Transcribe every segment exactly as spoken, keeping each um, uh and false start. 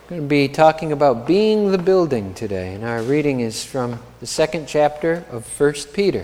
We're going to be talking about being the building today, and our reading is from the second chapter of First Peter.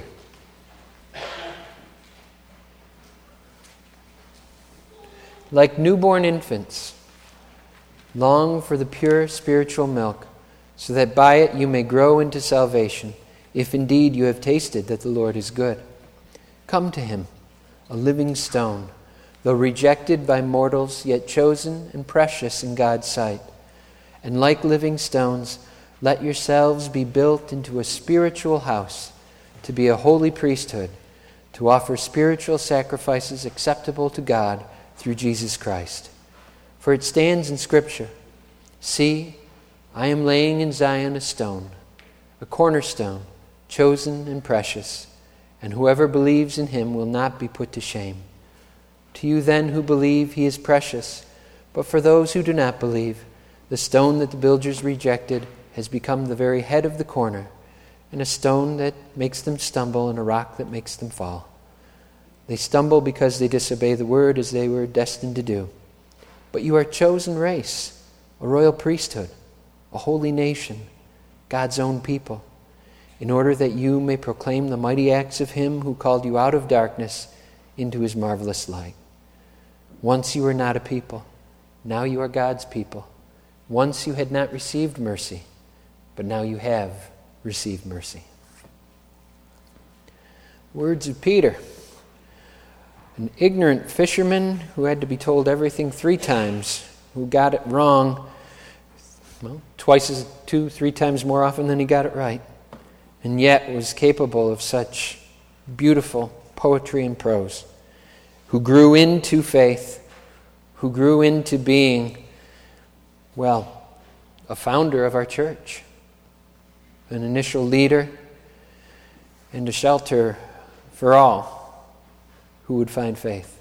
Like newborn infants, long for the pure spiritual milk, so that by it you may grow into salvation, if indeed you have tasted that the Lord is good. Come to him, a living stone, though rejected by mortals, yet chosen and precious in God's sight. And like living stones, let yourselves be built into a spiritual house, to be a holy priesthood, to offer spiritual sacrifices acceptable to God through Jesus Christ. For it stands in Scripture, "See, I am laying in Zion a stone, a cornerstone, chosen and precious, and whoever believes in him will not be put to shame. To you then who believe, he is precious, but for those who do not believe, the stone that the builders rejected has become the very head of the corner, and a stone that makes them stumble and a rock that makes them fall. They stumble because they disobey the word as they were destined to do. But you are a chosen race, a royal priesthood, a holy nation, God's own people, in order that you may proclaim the mighty acts of him who called you out of darkness into his marvelous light. Once you were not a people, now you are God's people. Once you had not received mercy, but now you have received mercy." Words of Peter, an ignorant fisherman who had to be told everything three times, who got it wrong, well, twice as two, three times more often than he got it right, and yet was capable of such beautiful poetry and prose, who grew into faith, who grew into being, well, a founder of our church, an initial leader, and a shelter for all who would find faith.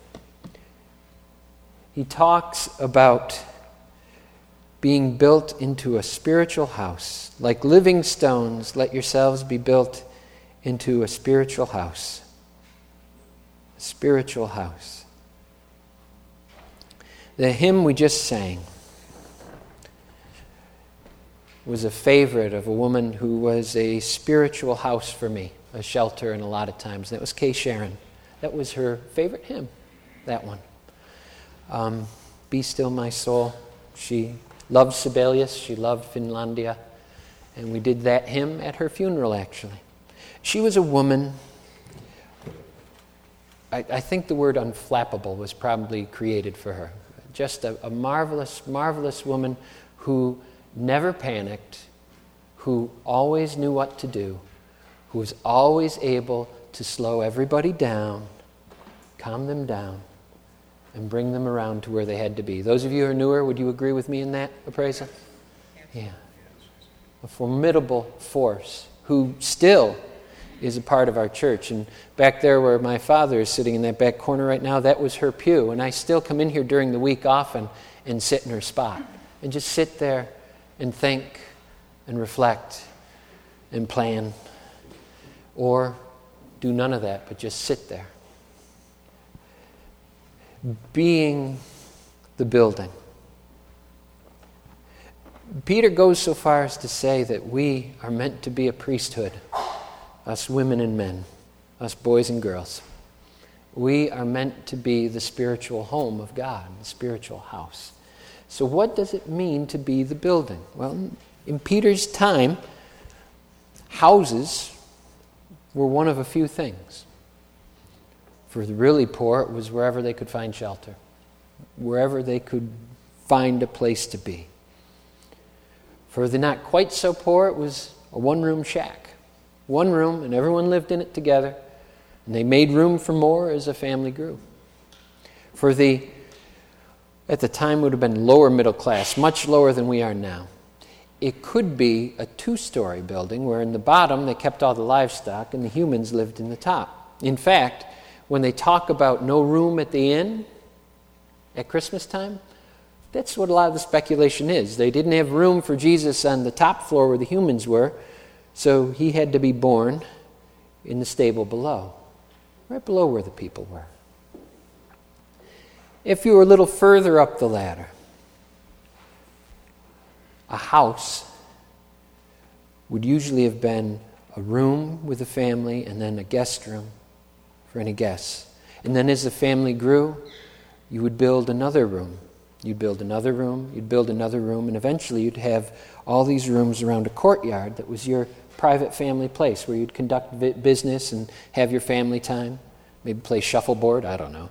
He talks about being built into a spiritual house. Like living stones, let yourselves be built into a spiritual house. A spiritual house. The hymn we just sang was a favorite of a woman who was a spiritual house for me, a shelter and a lot of times. That was Kay Sharon. That was her favorite hymn, that one. Um, Be Still My Soul. She loved Sibelius, she loved Finlandia, and we did that hymn at her funeral, actually. She was a woman, I, I think the word unflappable was probably created for her. Just a, a marvelous, marvelous woman who never panicked, who always knew what to do, who was always able to slow everybody down, calm them down, and bring them around to where they had to be. Those of you who are newer, would you agree with me in that appraisal? Yeah. A formidable force who still is a part of our church. And back there where my father is sitting in that back corner right now, that was her pew. And I still come in here during the week often and sit in her spot and just sit there and think and reflect and plan, or do none of that, but just sit there. Being the building. Peter goes so far as to say that we are meant to be a priesthood, us women and men, us boys and girls. We are meant to be the spiritual home of God, the spiritual house. So what does it mean to be the building? Well, in Peter's time, houses were one of a few things. For the really poor, it was wherever they could find shelter, wherever they could find a place to be. For the not quite so poor, it was a one-room shack. One room, and everyone lived in it together, and they made room for more as a family grew. For the at the time would have been lower middle class, much lower than we are now. It could be a two-story building where in the bottom they kept all the livestock and the humans lived in the top. In fact, when they talk about no room at the inn at Christmas time, that's what a lot of the speculation is. They didn't have room for Jesus on the top floor where the humans were, so he had to be born in the stable below, right below where the people were. If you were a little further up the ladder, a house would usually have been a room with a family and then a guest room for any guests. And then as the family grew, you would build another room. You'd build another room, you'd build another room, and eventually you'd have all these rooms around a courtyard that was your private family place where you'd conduct vi- business and have your family time, maybe play shuffleboard, I don't know.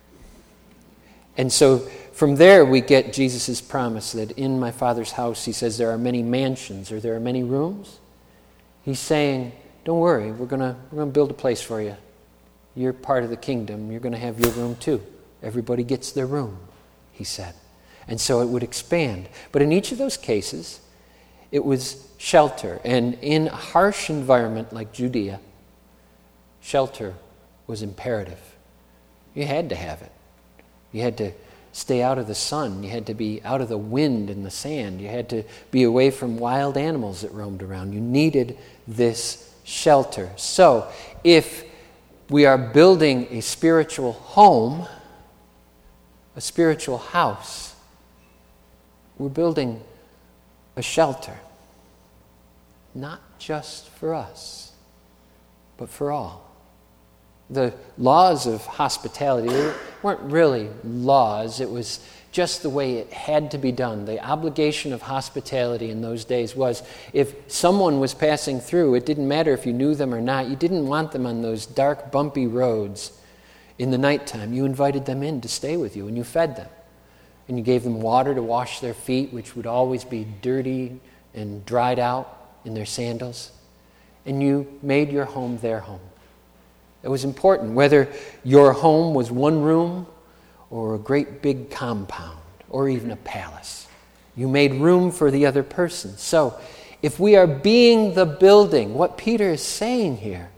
And so from there we get Jesus' promise that in my Father's house, he says, there are many mansions or there are many rooms. He's saying, don't worry, we're going to we're going to build a place for you. You're part of the kingdom. You're going to have your room too. Everybody gets their room, he said. And so it would expand. But in each of those cases, it was shelter. And in a harsh environment like Judea, shelter was imperative. You had to have it. You had to stay out of the sun. You had to be out of the wind and the sand. You had to be away from wild animals that roamed around. You needed this shelter. So if we are building a spiritual home, a spiritual house, we're building a shelter, not just for us, but for all. The laws of hospitality weren't really laws. It was just the way it had to be done. The obligation of hospitality in those days was if someone was passing through, it didn't matter if you knew them or not. You didn't want them on those dark, bumpy roads in the nighttime. You invited them in to stay with you, and you fed them. And you gave them water to wash their feet, which would always be dirty and dried out in their sandals. And you made your home their home. It was important, whether your home was one room or a great big compound or even a palace. You made room for the other person. So if we are being the building, what Peter is saying here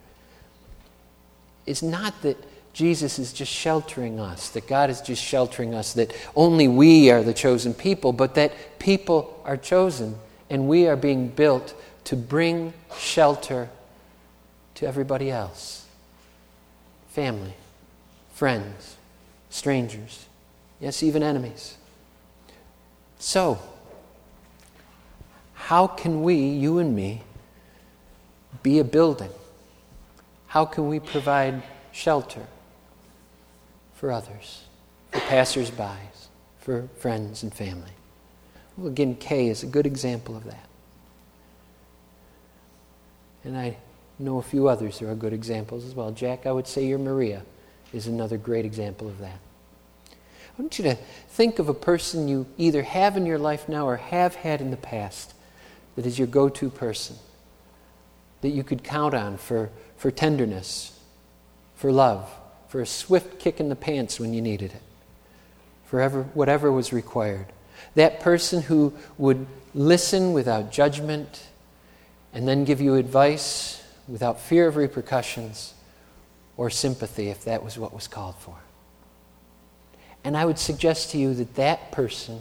is not that Jesus is just sheltering us, that God is just sheltering us, that only we are the chosen people, but that people are chosen and we are being built to bring shelter to everybody else. Family, friends, strangers, yes, even enemies. So, how can we, you and me, be a building? How can we provide shelter for others, for passers-by, for friends and family? Well, again, Kay is a good example of that. And I know a few others who are good examples as well. Jack, I would say your Maria is another great example of that. I want you to think of a person you either have in your life now or have had in the past that is your go-to person, that you could count on for, for tenderness, for love, for a swift kick in the pants when you needed it, for ever, whatever was required. That person who would listen without judgment and then give you advice without fear of repercussions or sympathy if that was what was called for. And I would suggest to you that that person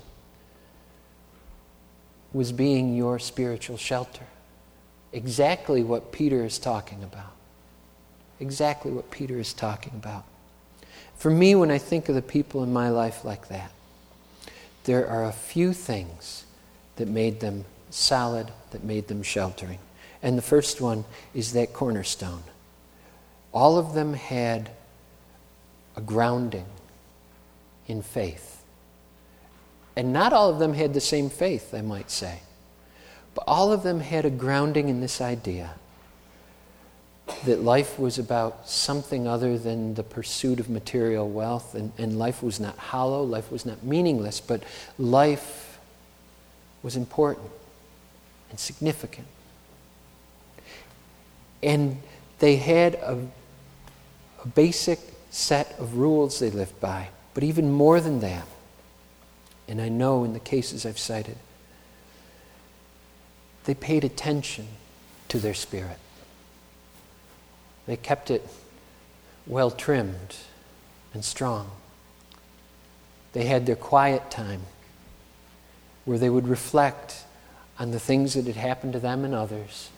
was being your spiritual shelter. Exactly what Peter is talking about. Exactly what Peter is talking about. For me, when I think of the people in my life like that, there are a few things that made them solid, that made them sheltering. And the first one is that cornerstone. All of them had a grounding in faith. And not all of them had the same faith, I might say. But all of them had a grounding in this idea that life was about something other than the pursuit of material wealth, and, and life was not hollow, life was not meaningless, but life was important and significant. And they had a, a basic set of rules they lived by. But even more than that, and I know in the cases I've cited, they paid attention to their spirit. They kept it well trimmed and strong. They had their quiet time where they would reflect on the things that had happened to them and others,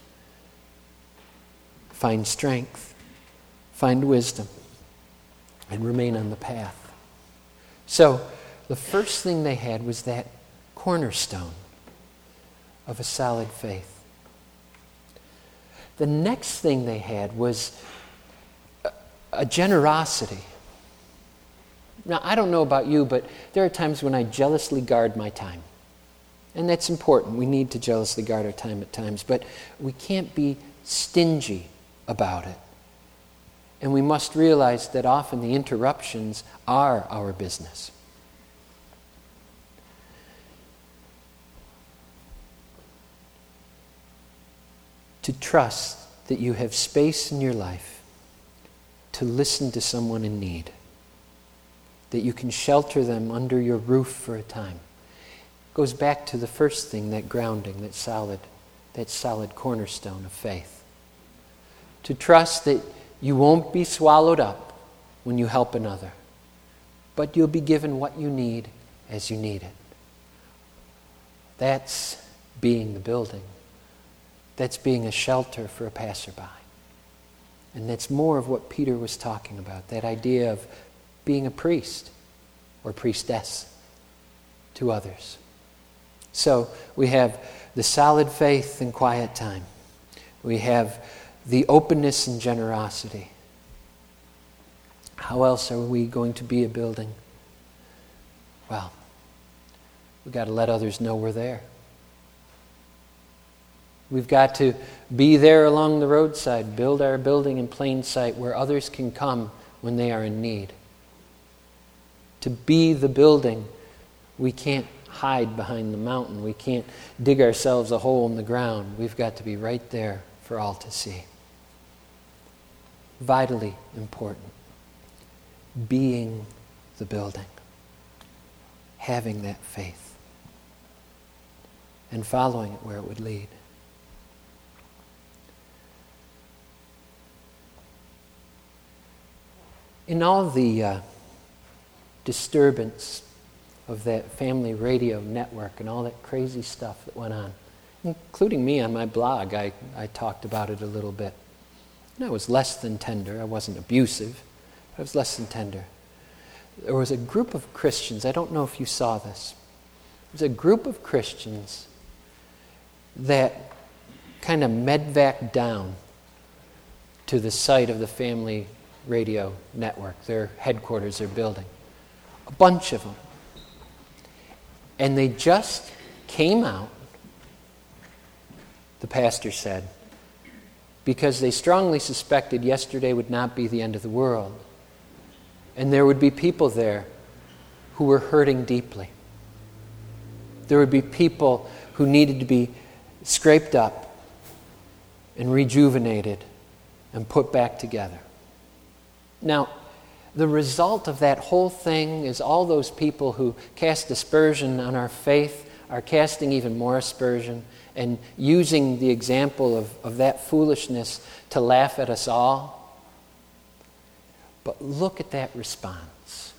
find strength, find wisdom, and remain on the path. So, the first thing they had was that cornerstone, of a solid faith. The next thing they had was a, a generosity. Now, I don't know about you, but there are times when I jealously guard my time. And that's important. We need to jealously guard our time at times. But we can't be stingy about it. And we must realize that often the interruptions are our business. To trust that you have space in your life to listen to someone in need, that you can shelter them under your roof for a time. Goes back to the first thing, that grounding, that solid, that solid cornerstone of faith. To trust that you won't be swallowed up when you help another, but you'll be given what you need as you need it. That's being the building. That's being a shelter for a passerby. And that's more of what Peter was talking about, that idea of being a priest or priestess to others. So we have the solid faith and quiet time. We have the openness and generosity. How else are we going to be a building? Well, we've got to let others know we're there. We've got to be there along the roadside, build our building in plain sight where others can come when they are in need. To be the building, we can't hide behind the mountain. We can't dig ourselves a hole in the ground. We've got to be right there for all to see. Vitally important. Being the building. Having that faith. And following it where it would lead. In all the uh, disturbance of that family radio network and all that crazy stuff that went on, including me on my blog, I, I talked about it a little bit. And I was less than tender. I wasn't abusive. I was less than tender. There was a group of Christians, I don't know if you saw this. There was a group of Christians that kind of medvac down to the site of the family radio network, their headquarters, their building. A bunch of them. And they just came out, the pastor said, because they strongly suspected yesterday would not be the end of the world. And there would be people there who were hurting deeply. There would be people who needed to be scraped up and rejuvenated and put back together. Now, the result of that whole thing is all those people who cast aspersion on our faith are casting even more aspersion and using the example of, of that foolishness to laugh at us all. But look at that response.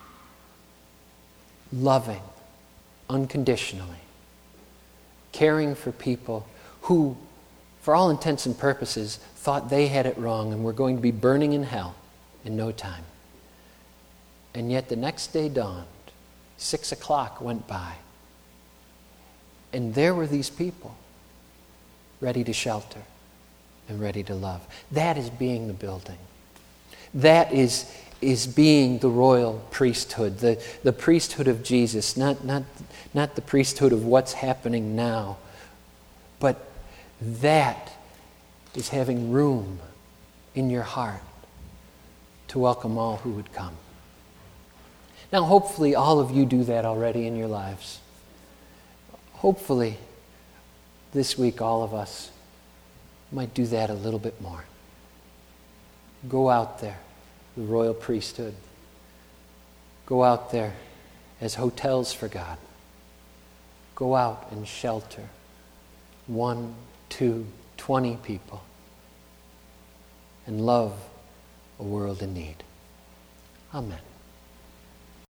Loving, unconditionally, caring for people who, for all intents and purposes, thought they had it wrong and were going to be burning in hell in no time. And yet the next day dawned. Six o'clock went by. And there were these people ready to shelter and ready to love. That is being the building. That is, is being the royal priesthood, the, the priesthood of Jesus, not, not, not the priesthood of what's happening now. But that is having room in your heart to welcome all who would come. Now, hopefully all of you do that already in your lives. Hopefully this week all of us might do that a little bit more. Go out there, the royal priesthood. Go out there as hotels for God. Go out and shelter one, two, twenty people and love a world in need. Amen.